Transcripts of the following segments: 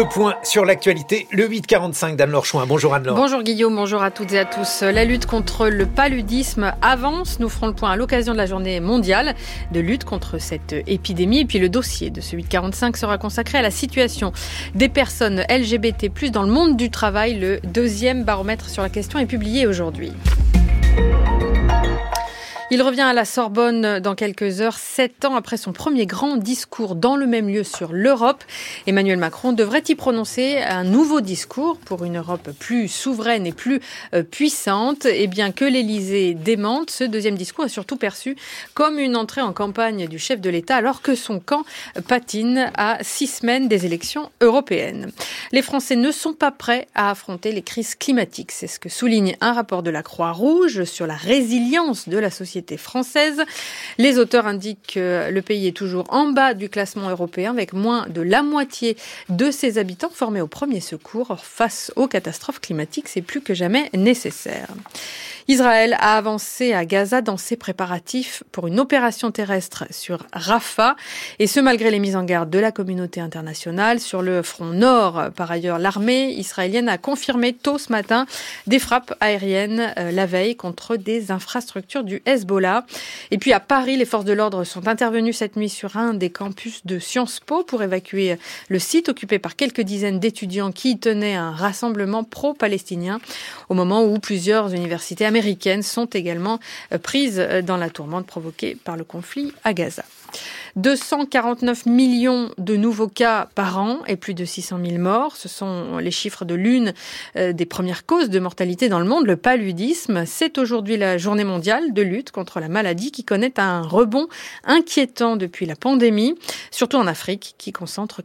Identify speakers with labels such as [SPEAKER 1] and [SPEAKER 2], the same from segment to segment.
[SPEAKER 1] Le point sur l'actualité, le 8h45 d'Anne-Laure Chouin. Bonjour Anne-Laure.
[SPEAKER 2] Bonjour Guillaume, bonjour à toutes et à tous. La lutte contre le paludisme avance. Nous ferons le point à l'occasion de la journée mondiale de lutte contre cette épidémie. Et puis le dossier de ce 8h45 sera consacré à la situation des personnes LGBT+, dans le monde du travail. Le deuxième baromètre sur la question est publié aujourd'hui. Il revient à la Sorbonne dans quelques heures, 7 ans après son premier grand discours dans le même lieu sur l'Europe. Emmanuel Macron devrait y prononcer un nouveau discours pour une Europe plus souveraine et plus puissante. Et bien que l'Élysée démente, ce deuxième discours est surtout perçu comme une entrée en campagne du chef de l'État alors que son camp patine à 6 semaines des élections européennes. Les Français ne sont pas prêts à affronter les crises climatiques. C'est ce que souligne un rapport de la Croix-Rouge sur la résilience de la société française. Les auteurs indiquent que le pays est toujours en bas du classement européen avec moins de la moitié de ses habitants formés aux premiers secours. Face aux catastrophes climatiques, c'est plus que jamais nécessaire. Israël a avancé à Gaza dans ses préparatifs pour une opération terrestre sur Rafah, et ce malgré les mises en garde de la communauté internationale. Sur le front nord, par ailleurs, l'armée israélienne a confirmé tôt ce matin des frappes aériennes la veille contre des infrastructures du Hezbollah. Et puis à Paris, les forces de l'ordre sont intervenues cette nuit sur un des campus de Sciences Po pour évacuer le site occupé par quelques dizaines d'étudiants qui y tenaient un rassemblement pro-palestinien au moment où plusieurs universités américaines sont également prises dans la tourmente provoquée par le conflit à Gaza. 249 millions de nouveaux cas par an et plus de 600 000 morts. Ce sont les chiffres de l'une des premières causes de mortalité dans le monde, le paludisme. C'est aujourd'hui la journée mondiale de lutte contre la maladie qui connaît un rebond inquiétant depuis la pandémie, surtout en Afrique, qui concentre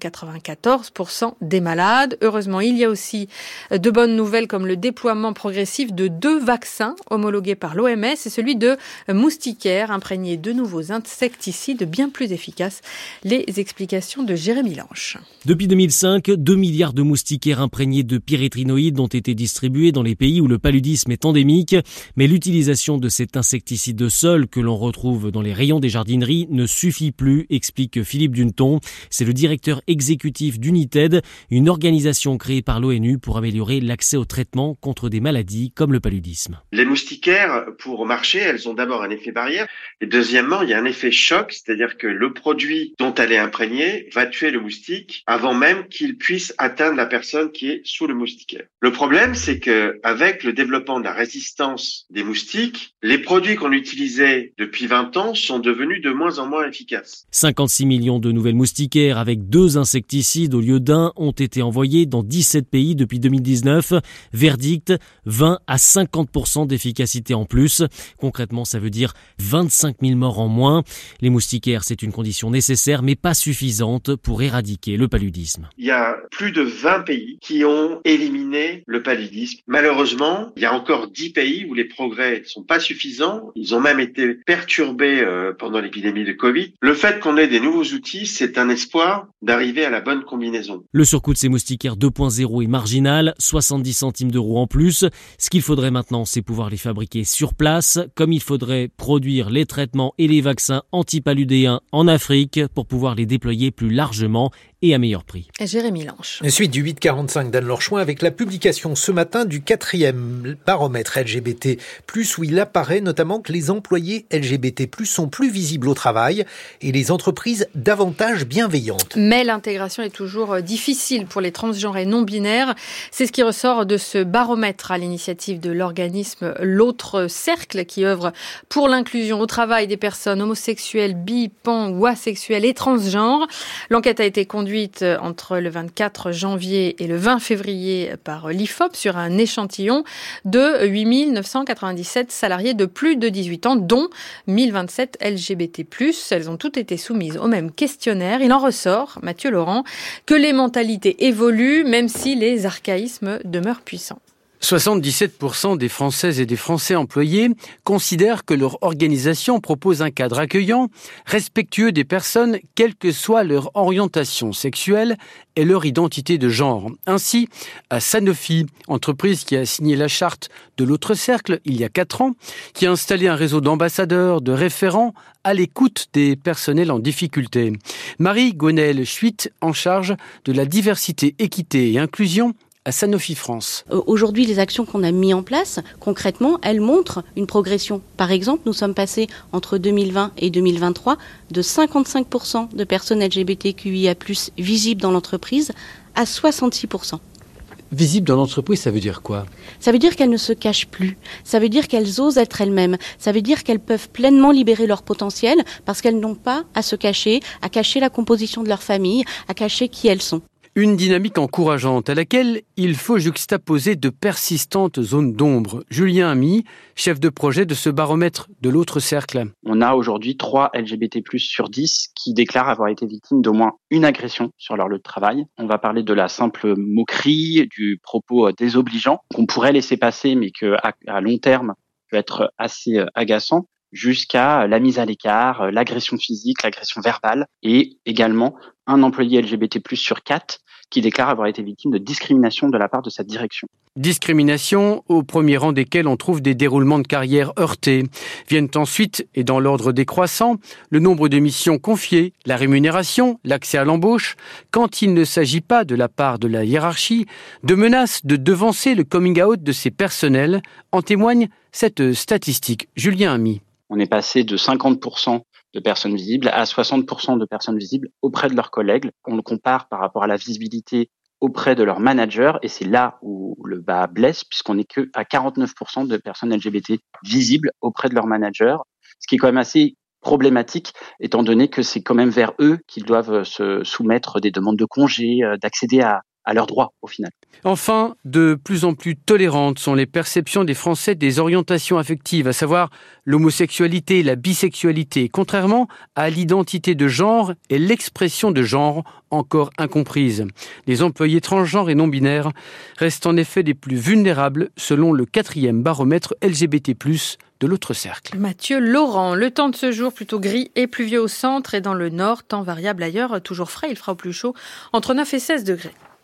[SPEAKER 2] 94% des malades. Heureusement, il y a aussi de bonnes nouvelles comme le déploiement progressif de 2 vaccins homologués par l'OMS et celui de moustiquaires imprégnés de nouveaux insecticides bien plus efficace. Les explications de Jérémy Lanche.
[SPEAKER 3] Depuis 2005, 2 milliards de moustiquaires imprégnés de pyrétrinoïdes ont été distribués dans les pays où le paludisme est endémique. Mais l'utilisation de cet insecticide seul que l'on retrouve dans les rayons des jardineries ne suffit plus, explique Philippe Duneton. C'est le directeur exécutif d'United, une organisation créée par l'ONU pour améliorer l'accès au traitement contre des maladies comme le paludisme.
[SPEAKER 4] Les moustiquaires, pour marcher, elles ont d'abord un effet barrière. Et deuxièmement, il y a un effet choc, c'est-à-dire que le produit dont elle est imprégnée va tuer le moustique avant même qu'il puisse atteindre la personne qui est sous le moustiquaire. Le problème, c'est que avec le développement de la résistance des moustiques, les produits qu'on utilisait depuis 20 ans sont devenus de moins en moins efficaces.
[SPEAKER 3] 56 millions de nouvelles moustiquaires avec 2 insecticides au lieu d'un ont été envoyés dans 17 pays depuis 2019. Verdict, 20 à 50% d'efficacité en plus. Concrètement, ça veut dire 25 000 morts en moins. Les moustiquaires, c'est une condition nécessaire mais pas suffisante pour éradiquer le paludisme.
[SPEAKER 4] Il y a plus de 20 pays qui ont éliminé le paludisme. Malheureusement, il y a encore 10 pays où les progrès ne sont pas suffisants. Ils ont même été perturbés pendant l'épidémie de Covid. Le fait qu'on ait des nouveaux outils, c'est un espoir d'arriver à la bonne combinaison.
[SPEAKER 3] Le surcoût de ces moustiquaires 2.0 est marginal, 70 centimes d'euros en plus. Ce qu'il faudrait maintenant, c'est pouvoir les fabriquer sur place, comme il faudrait produire les traitements et les vaccins antipaludéens en Afrique pour pouvoir les déployer plus largement et à meilleur prix.
[SPEAKER 2] Jérémy Lanche.
[SPEAKER 1] Suite du 8h45 d'Anne-Laure Chouin avec la publication ce matin du 4e baromètre LGBT+, où il apparaît notamment que les employés LGBT+, sont plus visibles au travail et les entreprises davantage bienveillantes.
[SPEAKER 2] Mais l'intégration est toujours difficile pour les transgenres et non-binaires. C'est ce qui ressort de ce baromètre à l'initiative de l'organisme L'Autre Cercle qui œuvre pour l'inclusion au travail des personnes homosexuelles, bi, pan ou asexuelles et transgenres. L'enquête a été conduite entre le 24 janvier et le 20 février par l'IFOP sur un échantillon de 8 997 salariés de plus de 18 ans, dont 1027 LGBT+. Elles ont toutes été soumises au même questionnaire. Il en ressort, Mathieu Laurent, que les mentalités évoluent, même si les archaïsmes demeurent puissants.
[SPEAKER 5] 77% des Françaises et des Français employés considèrent que leur organisation propose un cadre accueillant, respectueux des personnes, quelle que soit leur orientation sexuelle et leur identité de genre. Ainsi, à Sanofi, entreprise qui a signé la charte de l'autre cercle il y a 4 ans, qui a installé un réseau d'ambassadeurs, de référents à l'écoute des personnels en difficulté. Marie-Gwenaëlle Schuit, en charge de la diversité, équité et inclusion à Sanofi France.
[SPEAKER 6] Aujourd'hui, les actions qu'on a mises en place, concrètement, elles montrent une progression. Par exemple, nous sommes passés entre 2020 et 2023 de 55% de personnes LGBTQIA+ visibles dans l'entreprise à 66%.
[SPEAKER 5] Visible dans l'entreprise, ça veut dire quoi ?
[SPEAKER 6] Ça veut dire qu'elles ne se cachent plus. Ça veut dire qu'elles osent être elles-mêmes. Ça veut dire qu'elles peuvent pleinement libérer leur potentiel parce qu'elles n'ont pas à se cacher, à cacher la composition de leur famille, à cacher qui elles sont.
[SPEAKER 5] Une dynamique encourageante à laquelle il faut juxtaposer de persistantes zones d'ombre. Julien Amy, chef de projet de ce baromètre de l'autre cercle.
[SPEAKER 7] On a aujourd'hui 3 LGBT+ sur 10 qui déclarent avoir été victimes d'au moins une agression sur leur lieu de travail. On va parler de la simple moquerie, du propos désobligeant qu'on pourrait laisser passer mais qu'à long terme peut être assez agaçant, jusqu'à la mise à l'écart, l'agression physique, l'agression verbale et également un employé LGBT+ sur 4 qui déclare avoir été victime de discrimination de la part de sa direction.
[SPEAKER 5] Discrimination au premier rang desquelles on trouve des déroulements de carrière heurtés. Viennent ensuite, et dans l'ordre décroissant, le nombre de missions confiées, la rémunération, l'accès à l'embauche, quand il ne s'agit pas de la part de la hiérarchie, de menaces de devancer le coming out de ses personnels, en témoigne cette statistique. Julien Amy.
[SPEAKER 7] On est passé de 50% de personnes visibles à 60% de personnes visibles auprès de leurs collègues. On le compare par rapport à la visibilité auprès de leurs managers et c'est là où le bas blesse puisqu'on n'est que à 49% de personnes LGBT visibles auprès de leurs managers, ce qui est quand même assez problématique étant donné que c'est quand même vers eux qu'ils doivent se soumettre des demandes de congés, d'accéder à leurs droits au final.
[SPEAKER 5] Enfin, de plus en plus tolérantes sont les perceptions des Français des orientations affectives, à savoir l'homosexualité, la bisexualité, contrairement à l'identité de genre et l'expression de genre encore incomprise. Les employés transgenres et non-binaires restent en effet les plus vulnérables selon le 4e baromètre LGBT+, de l'autre cercle.
[SPEAKER 2] Mathieu Laurent, le temps de ce jour plutôt gris et pluvieux au centre et dans le nord, temps variable ailleurs, toujours frais, il fera au plus chaud entre 9 et 16 degrés.